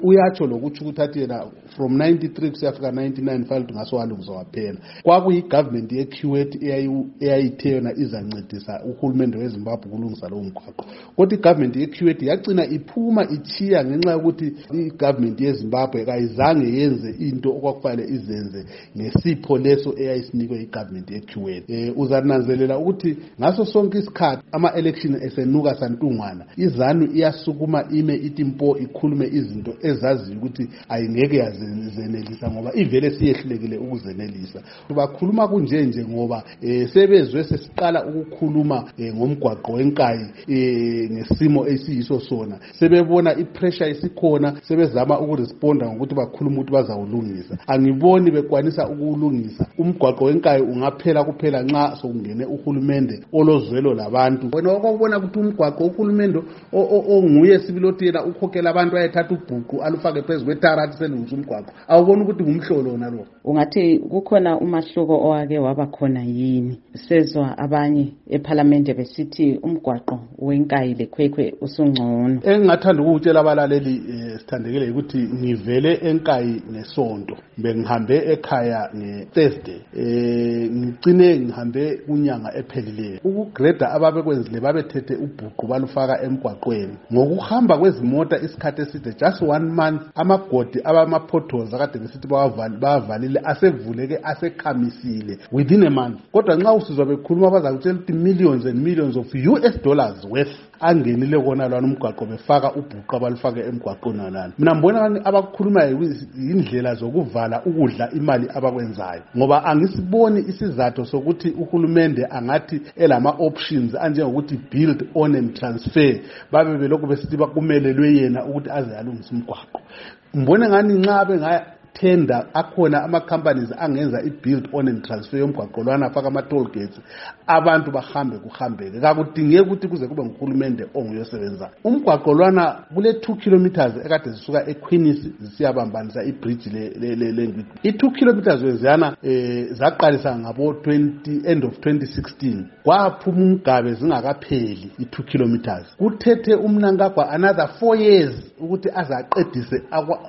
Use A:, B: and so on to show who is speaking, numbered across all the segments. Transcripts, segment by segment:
A: uyatsho lokuthi ukuthi yena from 93 kusiyafika 99 file ngaso walungisa waphela. Kwakuyi-government ye-Kuwait eyayithe yona izancedisa uhulumende weZimbabwe kulungisa lowo mgwaqo. Kodwa i-government ye-Kuwait yagcina iphuma ichiya ngenxa yokuthi i-government yeZimbabwe kayizange yenze into okwakufanele izenze ngesipho leso eyayisinikwe i-government ye-Kuwait. Uzananzelela ukuthi ngaso sonke isikhathi ama-election esenuka santungwana, iZANU iyasukuma ime ithi mpo ikhulume izinto ezaziyo ukuthi ayingeke yazenelisa ngoba ivele siyehlulekile ukuzenelisa. Bakhuluma kunjenje ngoba sebezwe sesiqala ukukhuluma ngomgwaqo wenkayi ngesimo esiyiso sona. Sebebona ipressure isikhona, sebezama ukuresponda ngokuthi bakhuluma ukuthi bazawulungisa. Angiboni bekwanisa ukulungisa. Umgwaqo wenkayi ungaphela kuphela nxa sokungene uhulumende olozwelo labantu. Wena okubona ukuthi umgwaqo uhulumende onguye sibilothi yena ukhokhela abantu ayethatha ubhuqu alufake phezulu kwetarathi selungisa umgwaqo. Awubona ukuthi ngumhlolo nalo.
B: Ungathi kukhona umahluko owake waba khona yini? Sezwa abanye eParliament besithi umgwaqo wenkayi lekhwekhwe usungcono.
A: Engathanda ukutshela abalaleli sithandekile ukuthi ngivele enkayi nesonto, bengihambe ekhaya ngeThursday, ngicine ngihambe kunyanga ephelileyo. Ukugreda ababekwenzile babethethe ubhuqu balufaka emgwaqweni. Ngokuhamba kwezimota isikhathi eside just 1 month, amagodi abama-potholes akade besithi bawavalile asevuleke asekhamisile within a month. Kodwa nxa usizwa bekhuluma bazakutshela ukuthi millions and millions of US dollars worth angenile kona lwana umgwaqo befaka ubhuqu abalufake emgwaqweni nalana. Mina mbona abakukhulumayo indlela zokuvala ukudla imali abakwenzayo, ngoba angisiboni isizathu sokuthi uhulumende angathi elama options anjengokuthi build on and transfer babe belokhu besithi bakumelelwe yena ukuthi aze alungise umgwaqo. Mbona ngani nxa bengaya tender akhona ama-companies angenza i-build on and transfer yomgwaqo lwana afaka ama-toll gates abantu bahambe kuhambeke. Kakudingeki ukuthi kuze kube nguhulumende onguyosebenza. Umgwaqo lwana kule 2 kilometers ekade zisuka eQueen's zisiyabambanisa ibridge le i2 kilometers weziyana zaqalisa ngabo end of 2016. Kwaphuma umgabe zingakapheli i2 kilometers. Kuthethe umnankagwa another 4 years ukuthi azaqedise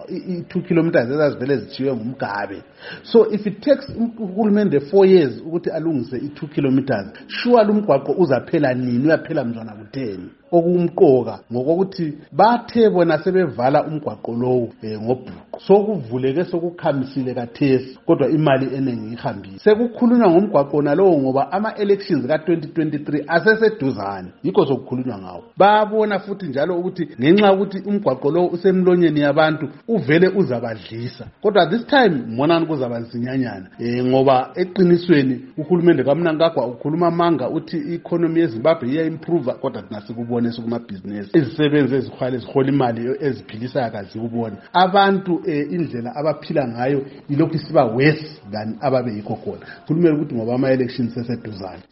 A: i2 kilometers ezazivele zithiwe ngumgabe. So if it takes uhulumende 4 years ukuthi alungise i2 kilometers, sure lumgwaqo uzaphela nini? Uyaphela mzwana kutheni? Okumqoka ngokuthi bathe bona sebevala umgwaqo lowo ngobhuqu, sokuvuleke sokukhamisile kathesi, kodwa imali enengi ihambile. Sekukhulunywa ngomgwaqo nalowo ngoba ama-elections ka-2023 aseseduzane, yikho sokukhulunywa ngawo. Babona futhi njalo ukuthi ngenxa ukuthi umgwaqo lowo usemlonyeni yabantu uvele uzabadlisa, kodwa this time monani kuzaba nzinyanyana ngoba eqinisweni uhulumende kaMnangagwa ukhuluma manga uthi i-economy yeZimbabwe iya-improve, kodwa thina sikubona esikumabusiness izisebenzi ezikhwale zihola imali eziphilisayo akazikubona. Abantu indlela abaphila ngayo ilokhu isiba worse than ababe yikho khona. Kulumele ukuthi ngoba ama-elections seseduzane.